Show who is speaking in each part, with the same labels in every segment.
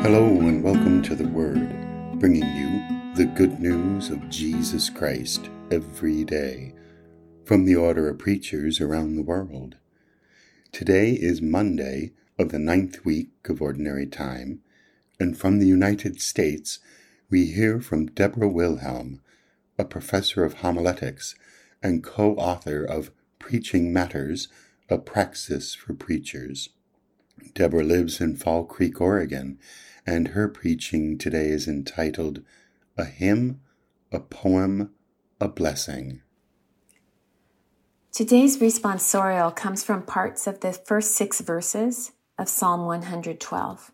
Speaker 1: Hello and welcome to The Word, bringing you the good news of Jesus Christ every day from the order of preachers around the world. Today is Monday of the 9th week of Ordinary Time, and from the United States we hear from Deborah Wilhelm, a professor of homiletics and co-author of Preaching Matters, a Praxis for Preachers. Deborah lives in Fall Creek, Oregon, and her preaching today is entitled, A Hymn, a Poem, a Blessing.
Speaker 2: Today's responsorial comes from parts of the first 6 verses of Psalm 112.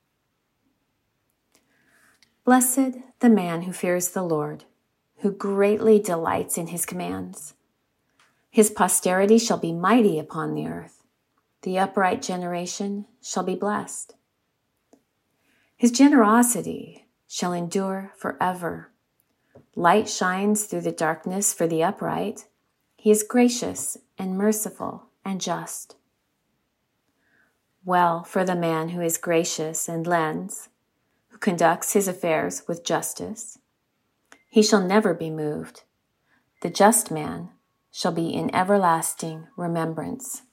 Speaker 2: Blessed the man who fears the Lord, who greatly delights in his commands. His posterity shall be mighty upon the earth. The upright generation shall be blessed. His generosity shall endure forever. Light shines through the darkness for the upright. He is gracious and merciful and just. Well for the man who is gracious and lends, who conducts his affairs with justice. He shall never be moved. The just man shall be in everlasting remembrance.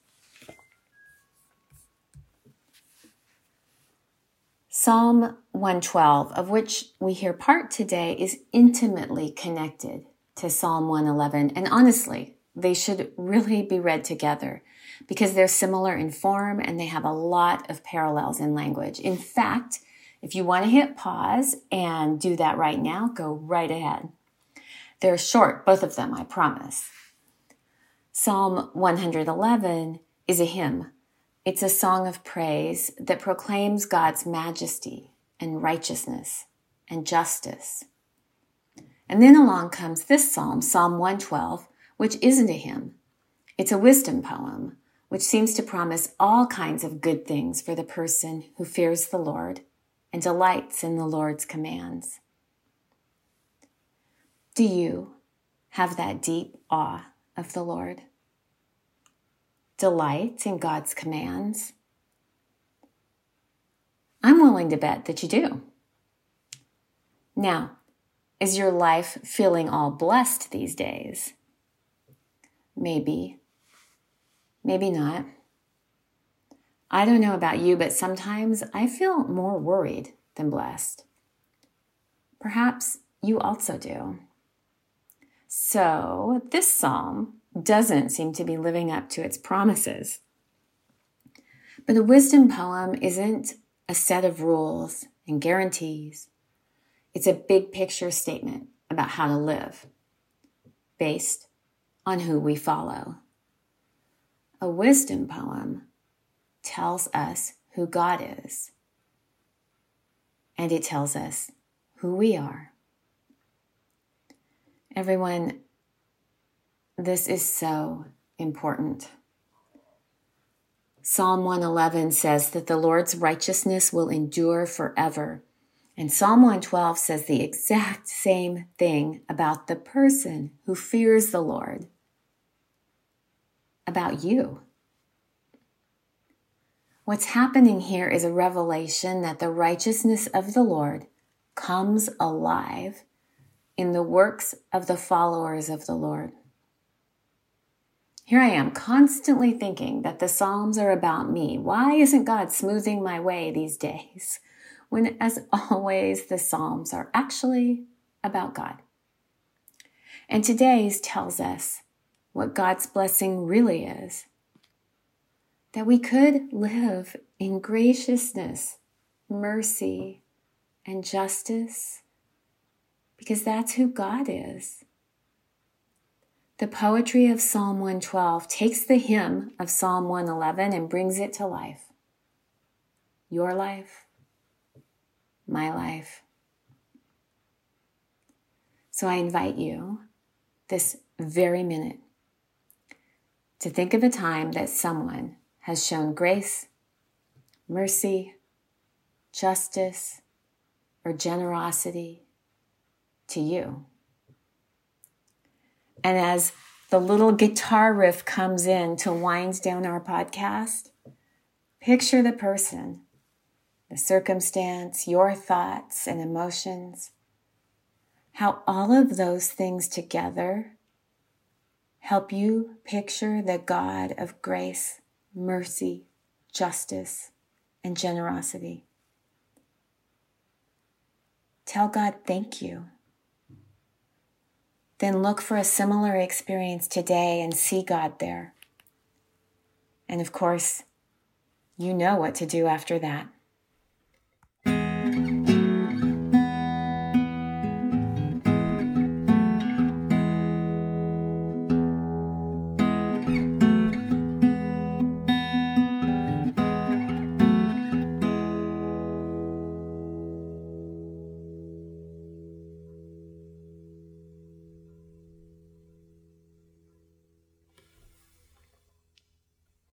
Speaker 2: Psalm 112, of which we hear part today, is intimately connected to Psalm 111. And honestly, they should really be read together because they're similar in form and they have a lot of parallels in language. In fact, if you want to hit pause and do that right now, go right ahead. They're short, both of them, I promise. Psalm 111 is a hymn. It's a song of praise that proclaims God's majesty and righteousness and justice. And then along comes this psalm, Psalm 112, which isn't a hymn. It's a wisdom poem, which seems to promise all kinds of good things for the person who fears the Lord and delights in the Lord's commands. Do you have that deep awe of the Lord? Delight in God's commands? I'm willing to bet that you do. Now, is your life feeling all blessed these days? Maybe. Maybe not. I don't know about you, but sometimes I feel more worried than blessed. Perhaps you also do. So, this psalm doesn't seem to be living up to its promises. But a wisdom poem isn't a set of rules and guarantees. It's a big picture statement about how to live, based on who we follow. A wisdom poem tells us who God is, and it tells us who we are. Everyone, this is so important. Psalm 111 says that the Lord's righteousness will endure forever. And Psalm 112 says the exact same thing about the person who fears the Lord, about you. What's happening here is a revelation that the righteousness of the Lord comes alive in the works of the followers of the Lord. Here I am constantly thinking that the Psalms are about me. Why isn't God smoothing my way these days? When, as always, the Psalms are actually about God. And today's tells us what God's blessing really is. That we could live in graciousness, mercy, and justice, because that's who God is. The poetry of Psalm 112 takes the hymn of Psalm 111 and brings it to life. Your life, my life. So I invite you this very minute to think of a time that someone has shown grace, mercy, justice, or generosity to you. And as the little guitar riff comes in to wind down our podcast, picture the person the circumstance, your thoughts and emotions, how all of those things together help you picture the God of grace, mercy, justice, and generosity. Tell God thank you. Then look for a similar experience today and see God there. And of course, you know what to do after that.